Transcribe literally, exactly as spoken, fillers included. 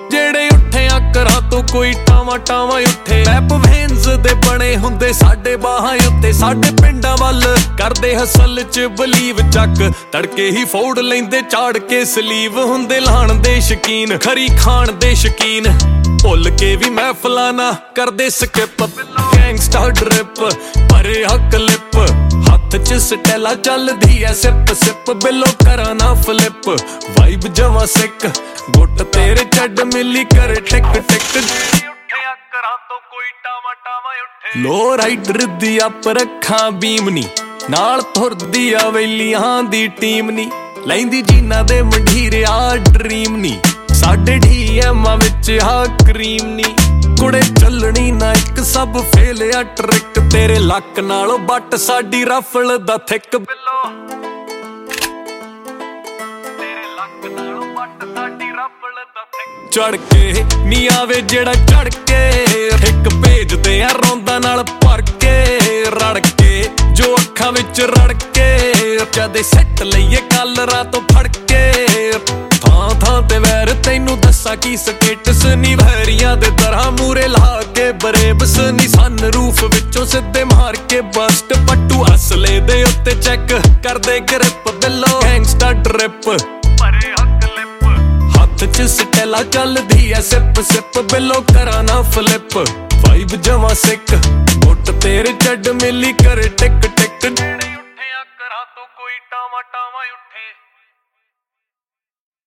ਜਿਹੜੇ ਉੱਠਿਆ ਕਰਾਂ ਤੋਂ ਕੋਈ ਟਾਵਾਂ ਟਾਵਾਂ ਉੱਠੇ। ਮੈਪ ਵੇਨਸ ਦੇ ਬਣੇ ਹੁੰਦੇ ਸਾਡੇ ਬਾਹਾਂ ਉੱਤੇ। ਸਾਡੇ ਪਿੰਡਾਂ ਵੱਲ ਕਰਦੇ ਹਸਲ ਚ ਬਲੀਵ ਚੱਕ ਤੜਕੇ ਹੀ ਫੋੜ ਲੈਂਦੇ ਚਾੜ ਕੇ ਸਲੀਵ। ਹੁੰਦੇ ਲਾਣ ਦੇ ਸ਼ਕੀਨ ਖਰੀ ਖਾਣ ਦੇ ਸ਼ਕੀਨ ਭੁੱਲ ਕੇ ਵੀ ਮਹਿਫਲਾਂ ਨਾ ਕਰਦੇ ਸਕਿਪ। ਗੈਂਗਸਟਰ ਡ੍ਰਿਪ ਭਰੇ ਹੱਕ ਲਿਪ ਹੱਥ ਚ ਸਟੈਲਾ ਚੱਲਦੀ ਐ ਸਿਪ ਸਿਪ। ਬਿੱਲੋ ਕਰਾਂ ਨਾ ਫਲਿਪ ਵਾਈਬ ਜਮਾਂ ਸਿੱਕ ਗੁੱਟ ਤੇਰੇ ਚੱਡ ਮਿਲੀ ਕਰ ਟਿਕ ਟਿਕ। ਉੱਠਿਆ ਕਰਾਂ ਤੋਂ ਕੋਈ ਟਾਵਾਂ ਟਾਵਾਂ ਉੱਠੇ। ਲੋ ਰਾਈਡਰ ਦੀ ਅਪ ਰੱਖਾਂ ਬੀਮਨੀ ਨਾਲ ਤੁਰਦੀ ਆ ਵੇਲੀਆਂ ਦੀ ਟੀਮ ਨੀ। ਲੈਂਦੀ ਜੀਨਾ ਦੇ ਮੰਢੀਰਿਆ ਡਰੀਮ ਨੀ ਸਾਡੇ ਡੀ ਐਮਾਂ ਵਿੱਚ ਆ ਕਰੀਮ ਨੀ। ਕੁੜੇ ਚੱਲਣੀ ਨਾ ਇੱਕ ਸਭ ਫੇਲ ਆ ਟ੍ਰਿਕ ਤੇਰੇ ਲੱਕ ਨਾਲੋਂ ਬੱਟ ਸਾਡੀ ਰਫਲ ਦਾ ਥਿੱਕ। ਬਿੱਲੋ ਤੇਰੇ ਲੱਕ ਨਾਲੋਂ ਬੱਟ ਸਾਡੀ ਰਫਲ ਦਾ ਥਿੱਕ। ਚੜ ਕੇ ਨੀ ਆਵੇ ਜਿਹੜਾ ਚੜ ਕੇ ਇੱਕ ਭੇਜਦੇ ਆ ਰੌਂਦਾ ਨਾਲ ਭਰ ਕੇ ਰੜ ਕੇ ਜੋ ਅੱਖਾਂ ਵਿੱਚ ਰੜ ਕੇ ਜਦੇ ਸੱਟ ਲਈਏ ਕਾਲਰਾਂ ਤੋਂ ਫੜ ਕੇ। ਥਾਂ ਥਾਂ ਤੇ ਵੈਰ ਤੈਨੂੰ ਦੱਸਾਂ ਕੀ ਸਟੇਟਸ ਨੀ ਵੈਰੀਆਂ ਦੇ ਤਰ੍ਹਾਂ ਮੂਰੇ ਲਾ ਕੇ ਬਰੇਬਸ ਨੀ। ਸਨ ਰੂਫ ਵਿੱਚੋਂ ਸਿੱਧੇ ਮਾਰ ਕੇ ਬਸਟ ਪੱਟੂ ਅਸਲੇ ਦੇ ਉੱਤੇ ਚੈੱਕ ਕਰਦੇ ਗ੍ਰਿਪ। ਬਿੱਲੋ ਗੈਂਗਸਟਰ ਡ੍ਰਿਪ ਭਰੇ ਹੱਕ ਲਿਪ ਹੱਥ ਚ ਸਟੈਲਾ ਚੱਲਦੀ ਐ ਸਿਪ ਸਿਪ। ਬਿੱਲੋ ਕਰਾਂ ਨਾ ਫਲਿਪ ਵਾਈਬ ਜਮਾਂ ਸਿੱਕ ਗੁੱਟ ਤੇਰੇ ਚੱਡ ਮਿਲੀ ਕਰ ਟਿਕ